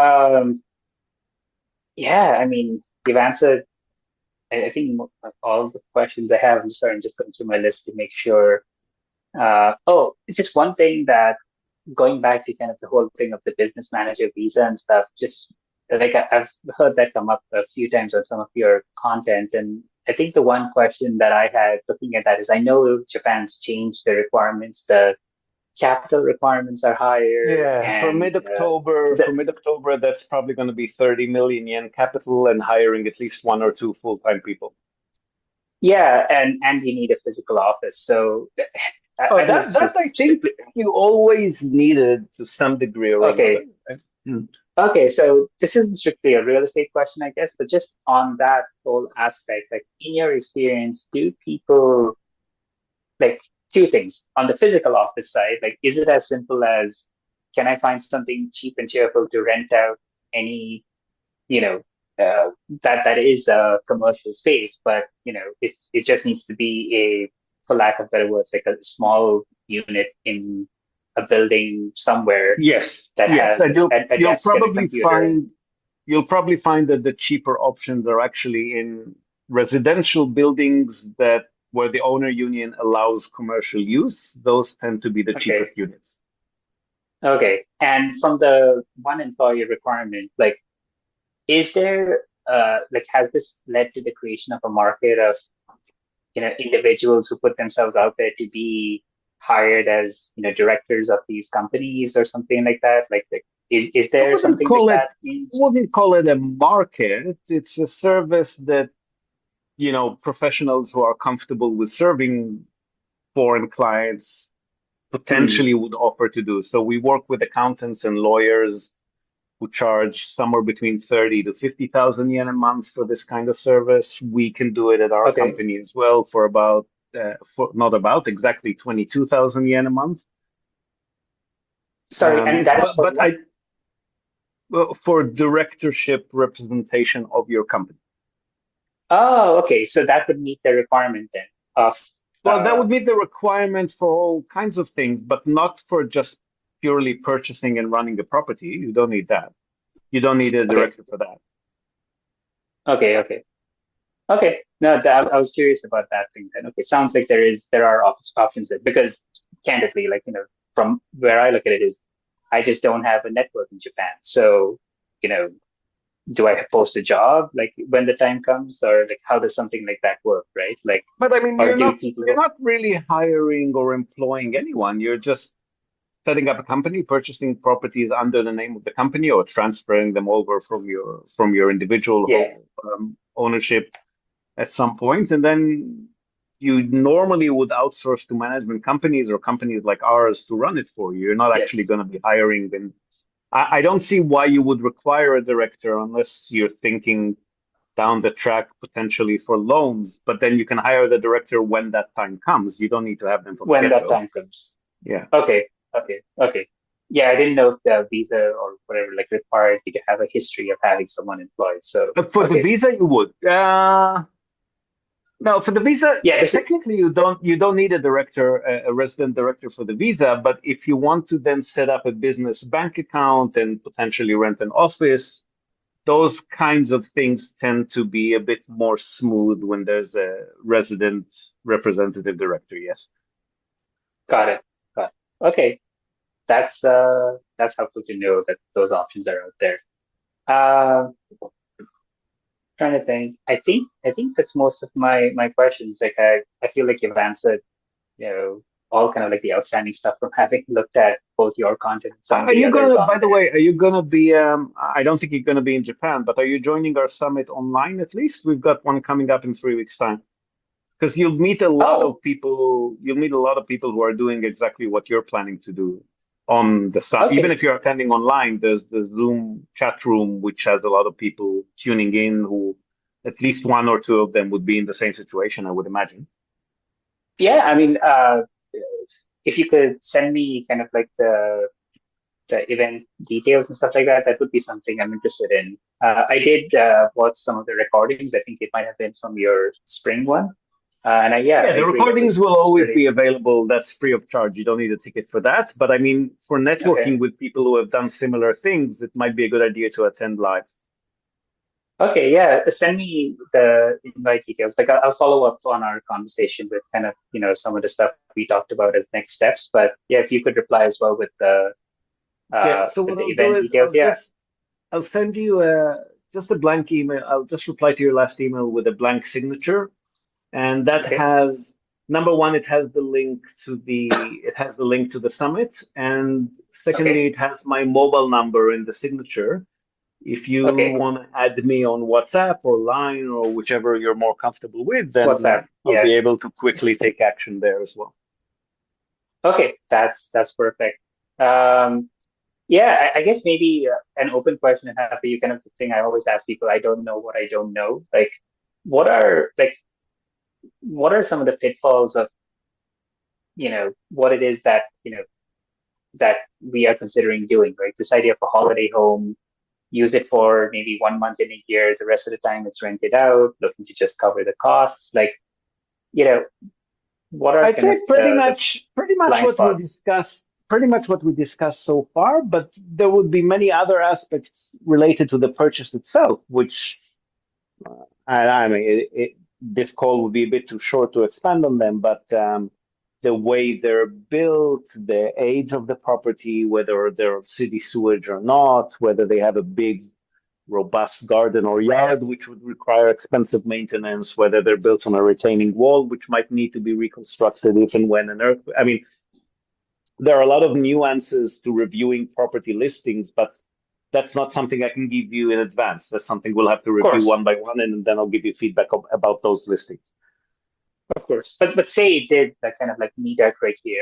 Yeah, I mean, you've answered, I think, all the questions I have. I'm sorry, I'm just going through my list to make sure. It's just one thing that, going back to kind of the whole thing of the business manager visa and stuff, just like I've heard that come up a few times on some of your content. And I think the one question that I had looking at that is, I know Japan's changed the requirements. The capital requirements are higher. Yeah, for And mid-October, that's probably going to be 30 million yen capital and hiring at least 1 or 2 full-time people. yeah, and you need a physical office. So I think That I think you always needed to some degree or Okay. another. Right? Okay, so this isn't strictly a real estate question, I guess, but just on that whole aspect, like, in your experience, do people, like, two things on the physical office side, like, is it as simple as, can I find something cheap and cheerful to rent out any, that is a commercial space, but it just needs to be for lack of better words, like a small unit in a building somewhere. Yes, That has and a desk and a computer. you'll probably find that the cheaper options are actually in residential buildings where the owner union allows commercial use. Those tend to be the cheapest units. Okay. And from the one employee requirement, like, is there, has this led to the creation of a market of, individuals who put themselves out there to be hired as, directors of these companies or something like that? Like, is there something like that? I wouldn't call it a market. It's a service that, professionals who are comfortable with serving foreign clients potentially would offer to do. So we work with accountants and lawyers who charge somewhere between 30 to 50,000 yen a month for this kind of service. We can do it at our company as well for exactly 22,000 yen a month. Sorry, and that's for directorship representation of your company. Oh, okay. So that would meet the requirement then of. Well, that would meet the requirement for all kinds of things, but not for just purely purchasing and running the property. You don't need that. You don't need a director for that. Okay. No, I was curious about that thing then. Okay, sounds like there are options there, because candidly, from where I look at it is, I just don't have a network in Japan. So, do I post a job when the time comes, or how does something like that work, right? But I mean, you're not really hiring or employing anyone. You're just setting up a company, purchasing properties under the name of the company, or transferring them over from your individual ownership at some point, and then you normally would outsource to management companies or companies like ours to run it for you. You're not actually going to be hiring them. I don't see why you would require a director unless you're thinking down the track potentially for loans, but then you can hire the director when that time comes. You don't need to have them from the When that get-go. time comes. Yeah. Okay. Yeah, I didn't know if the visa or whatever like required you to have a history of having someone employed. So But for the visa, you would. No, for the visa, yeah, technically you don't need a director, a resident director for the visa. But if you want to then set up a business bank account and potentially rent an office, those kinds of things tend to be a bit more smooth when there's a resident representative director. Yes. got it. Got it. Okay, that's helpful to know that those options are out there. Uh, Trying to think. I think that's most of my questions. Like I feel like you've answered, all kind of like the outstanding stuff from having looked at both your content and some of Are the you others gonna, on by the there. way, are you gonna be, I don't think you're gonna be in Japan, but are you joining our summit online at least? We've got one coming up in 3 weeks' time. Because Oh, you'll meet a lot of people who are doing exactly what you're planning to do on the summit. Even okay. if you're attending online, there's the Zoom chat room, which has a lot of people tuning in who at least one or two of them would be in the same situation, I would imagine. Yeah, I mean, if you could send me kind of like the event details and stuff like that, that would be something I'm interested in. I did watch some of the recordings. I think it might have been from your spring one. Yeah, Yeah, I the agree. It recordings was will it was always pretty be available. That's free of charge. You don't need a ticket for that. But I mean, for okay. networking with people who have done similar things, it might be a good idea to attend live. Okay, yeah, send me the invite details. Like I'll follow up on our conversation with kind of some of the stuff we talked about as next steps. But yeah, if you could reply as well Yeah, so with what the I'll do event is details. Yeah. I'll send you just a blank email. I'll just reply to your last email with a blank signature, and that Okay. has number one, it has the link to the summit, and secondly, Okay. it has my mobile number in the signature. If you Okay. want to add me on WhatsApp or Line or whichever you're more comfortable with, then WhatsApp. I'll Yeah. be able to quickly take action there as well. Okay. That's perfect. Um, Yeah, I guess maybe an open question I have for you, kind of the thing I always ask people, I don't know what I don't know. Like, what are like what are some of the pitfalls of, what it is that, that we are considering doing, right? This idea of a holiday home, use it for maybe 1 month in a year, the rest of the time it's rented out, looking to just cover the costs. Like, you know, what are I'd kind of say pretty much blind what we spots? discussed, pretty much what we discussed so far, but there would be many other aspects related to the purchase itself, which I mean, this call would be a bit too short to expand on them, but the way they're built, the age of the property, whether they're city sewage or not, whether they have a big, robust garden or yard, which would require expensive maintenance, whether they're built on a retaining wall, which might need to be reconstructed if and when an earth. I mean, there are a lot of nuances to reviewing property listings, but that's not something I can give you in advance. That's something we'll have to Of review one course, by one, and then I'll give you feedback about those listings. of course. But say it did that kind of like meet our criteria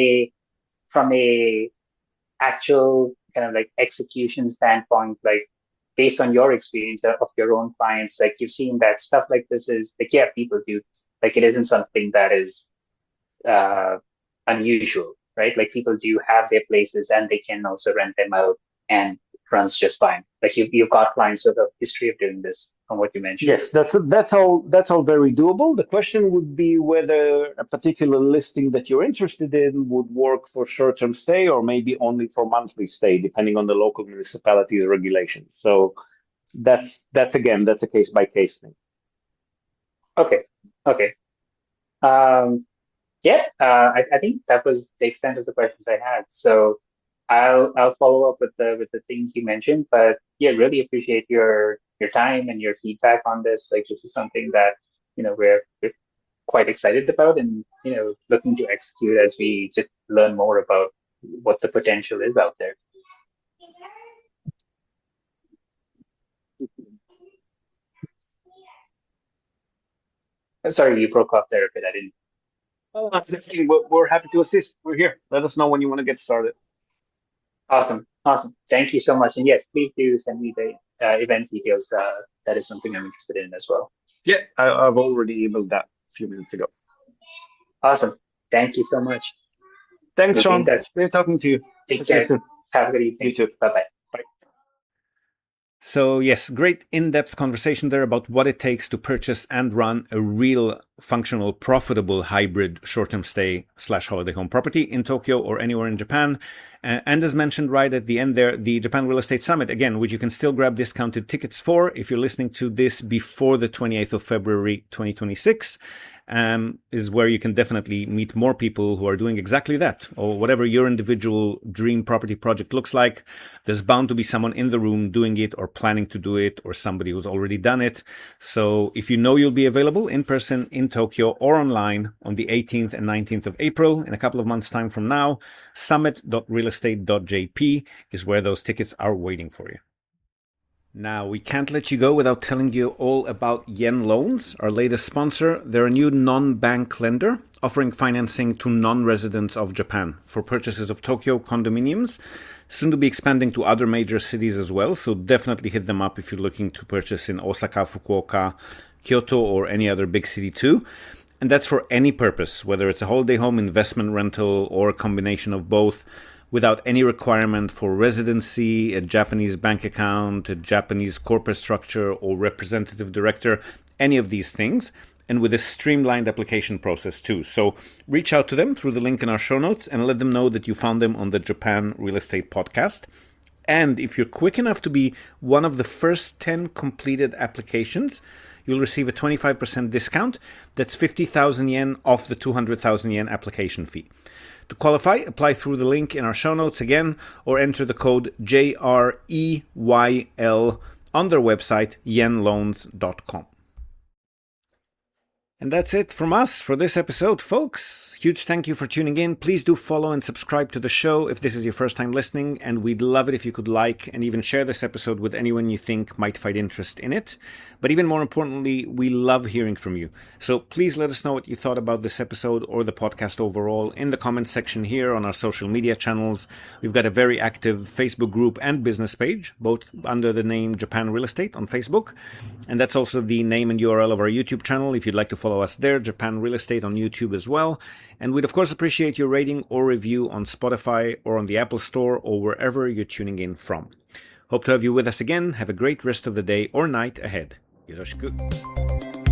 from a actual kind of like execution standpoint, like based on your experience of your own clients, like you've seen that stuff like this is like, yeah, people do this. Like it isn't something that is uh, unusual, right? Like people do have their places and they can also rent them out and runs just fine. Like you've got clients with a history of doing this from what you mentioned. Yes, that's all very doable. The question would be whether a particular listing that you're interested in would work for short-term stay or maybe only for monthly stay, depending on the local municipality regulations. So that's a case by case thing. Okay. Okay. Um, Yeah, I think that was the extent of the questions I had. So I'll follow up with the things you mentioned. But yeah, really appreciate your time and your feedback on this. Like this is something that we're quite excited about, and looking to execute as we just learn more about what the potential is out there. Sorry, you broke off there a bit. I didn't. Oh, I'm just saying, we're happy to assist. We're here. Let us know when you want to get started. Awesome, awesome. Thank you so much. And yes, please do send me the event details that is something I'm interested in as well. Yeah, I've already emailed that a few minutes ago. Awesome. Thank you so much. Thanks, We'll be in Sean. touch. Great talking to you. Take Talk to you care. soon. Have a good evening. You too. Bye-bye. Bye. So yes, great in-depth conversation there about what it takes to purchase and run a real functional, profitable hybrid short-term stay / holiday home property in Tokyo or anywhere in Japan. And as mentioned right at the end there, the Japan Real Estate Summit, again, which you can still grab discounted tickets for if you're listening to this before the 28th of February 2026. Is where you can definitely meet more people who are doing exactly that, or whatever your individual dream property project looks like. There's bound to be someone in the room doing it or planning to do it, or somebody who's already done it. So if you know you'll be available in person in Tokyo or online on the 18th and 19th of April, in a couple of months' time from now, summit.realestate.jp is where those tickets are waiting for you. Now, we can't let you go without telling you all about Yen Loans, our latest sponsor. They're a new non-bank lender offering financing to non-residents of Japan for purchases of Tokyo condominiums, soon to be expanding to other major cities as well. So definitely hit them up if you're looking to purchase in Osaka, Fukuoka, Kyoto, or any other big city too. And that's for any purpose, whether it's a holiday home, investment rental, or a combination of both, without any requirement for residency, a Japanese bank account, a Japanese corporate structure, or representative director, any of these things, and with a streamlined application process too. So reach out to them through the link in our show notes and let them know that you found them on the Japan Real Estate Podcast. And if you're quick enough to be one of the first 10 completed applications, you'll receive a 25% discount. That's 50,000 yen off the 200,000 yen application fee. To qualify, apply through the link in our show notes again, or enter the code JREYL on their website, yenloans.com. And that's it from us for this episode, folks. Huge thank you for tuning in. Please do follow and subscribe to the show if this is your first time listening, and we'd love it if you could like and even share this episode with anyone you think might find interest in it. But even more importantly, we love hearing from you. So please let us know what you thought about this episode or the podcast overall in the comments section here on our social media channels. We've got a very active Facebook group and business page, both under the name Japan Real Estate on Facebook. And that's also the name and URL of our YouTube channel if you'd like to follow us there, Japan Real Estate on YouTube as well. And we'd of course appreciate your rating or review on Spotify or on the Apple Store or wherever you're tuning in from. Hope to have you with us again. Have a great rest of the day or night ahead. Yoroshiku.